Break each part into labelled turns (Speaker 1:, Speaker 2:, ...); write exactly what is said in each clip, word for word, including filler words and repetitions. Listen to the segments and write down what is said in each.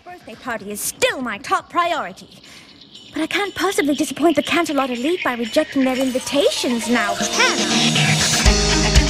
Speaker 1: birthday party is still my top priority. But I can't possibly disappoint the Canterlot elite by rejecting their invitations now, can I?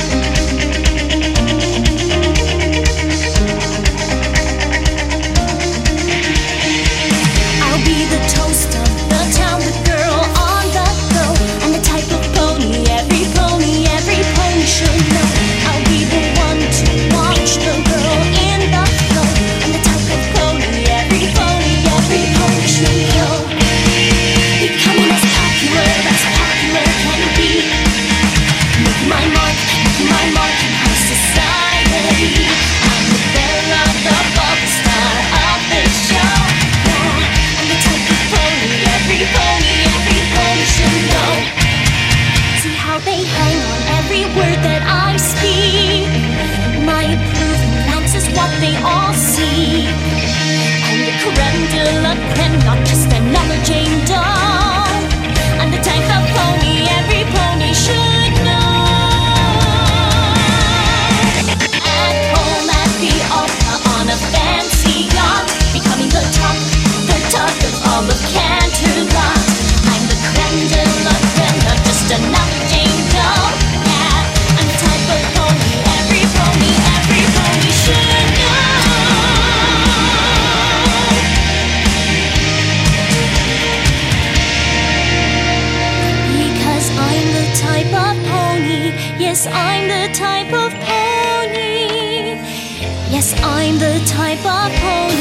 Speaker 2: I'll be the toast of the town, the girl on the go, and the type of pony every pony, every pony should know. I'll be the one to watch the girl in the flow, and the type of pony every pony, every pony should know. Becoming as popular, as popular can be. Making my mark, making my mark in high society. I'm the belle of the bubble star of this show. Yeah, I'm the type of pony every pony, every pony should know. See how they hang on every word that I speak. My approving glance is what they all see. I'm the creme de la creme, not just another Jane Doe. I'm the type of pony every pony should know. At home at the opera on a fancy yacht, becoming the top, the top of all of Canterlot. I'm the creme de la creme, not just another Jane Doe. Yeah, I'm the type of pony every pony, every pony should know. Because I'm the type of pony. Yes, I'm the type of pony. Yes, I'm the type of pony.